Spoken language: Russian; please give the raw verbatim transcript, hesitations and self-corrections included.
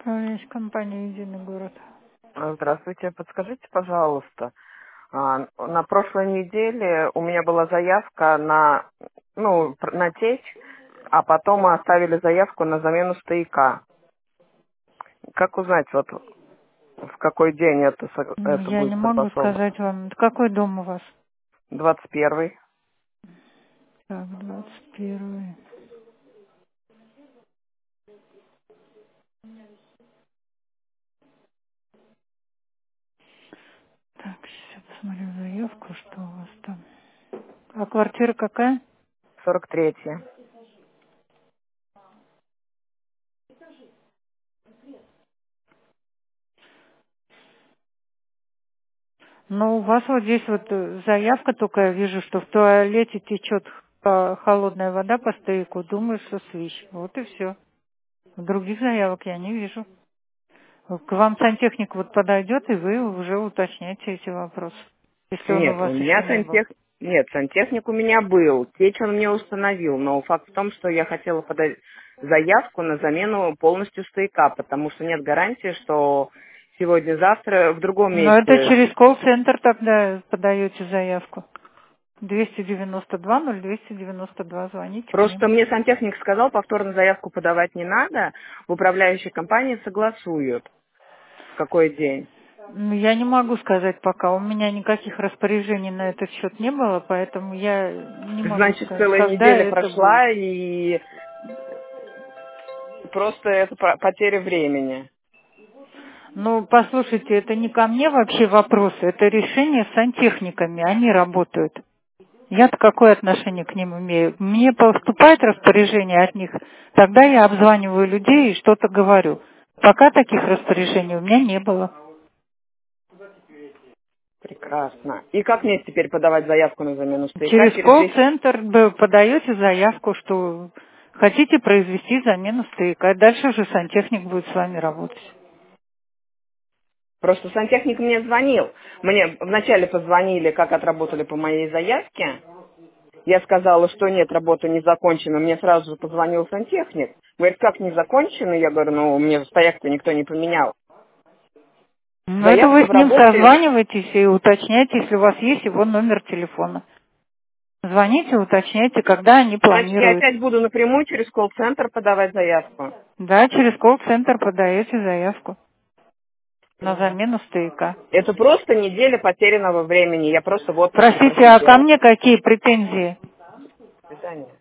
Управляющая компания «Единый город». Здравствуйте, подскажите, пожалуйста, а, на прошлой неделе у меня была заявка на, ну, пр- на течь, а потом мы оставили заявку на замену стояка. Как узнать, вот в какой день это, со- Ну, это я не будет могу согласовано? сказать вам. Это какой дом у вас? двадцать первый. Так, двадцать первый. Так, сейчас я посмотрю заявку, что у вас там. А квартира какая? сорок третий. Ну, у вас вот здесь вот э, заявка, только я вижу, что в туалете течет э, холодная вода по стояку. Думаю, что свищ. Вот и все. Других заявок я не вижу. К вам сантехник вот подойдет, и вы уже уточняете эти вопросы, если он у Нет, у вас меня еще не был. сантех... Нет, сантехник у меня был. Течь он мне установил, но факт в том, что я хотела подать заявку на замену полностью стояка, потому что нет гарантии, что сегодня-завтра в другом Но это месте. через колл-центр тогда подаете заявку. двести девяносто два ноль двести девяносто два, звоните к ним. Просто мне сантехник сказал, повторно заявку подавать не надо, в управляющей компании согласуют, в какой день. Ну, я не могу сказать пока. У меня никаких распоряжений на этот счет не было, поэтому я не могу Значит, сказать, целая когда неделя это будет. прошла, и просто это по- потеря времени. Ну, послушайте, это не ко мне вообще вопросы, это решение с сантехниками, они работают. Я-то какое отношение к ним имею? Мне поступает распоряжение от них, тогда я обзваниваю людей и что-то говорю. Пока таких распоряжений у меня не было. Прекрасно. И как мне теперь подавать заявку на замену стояка? Через Через двести... колл-центр вы подаете заявку, что хотите произвести замену стояка. Дальше уже сантехник будет с вами работать. Просто сантехник мне звонил. Мне вначале позвонили, как отработали по моей заявке. Я сказала, что нет, работа не закончена. Мне сразу же позвонил сантехник. Говорит, как не закончена? Я говорю, ну, у меня стояк-то никто не поменял. Ну, это Заявка вы в с ним работе. созваниваетесь и уточняете, если у вас есть его номер телефона. Звоните, уточняйте, когда они Значит, я планируют. опять буду напрямую через колл-центр подавать заявку. Да, через колл-центр подаете заявку на замену стояка. Это просто неделя потерянного времени. Я просто в отпуске Простите, а ко просидела. мне какие претензии? До свидания.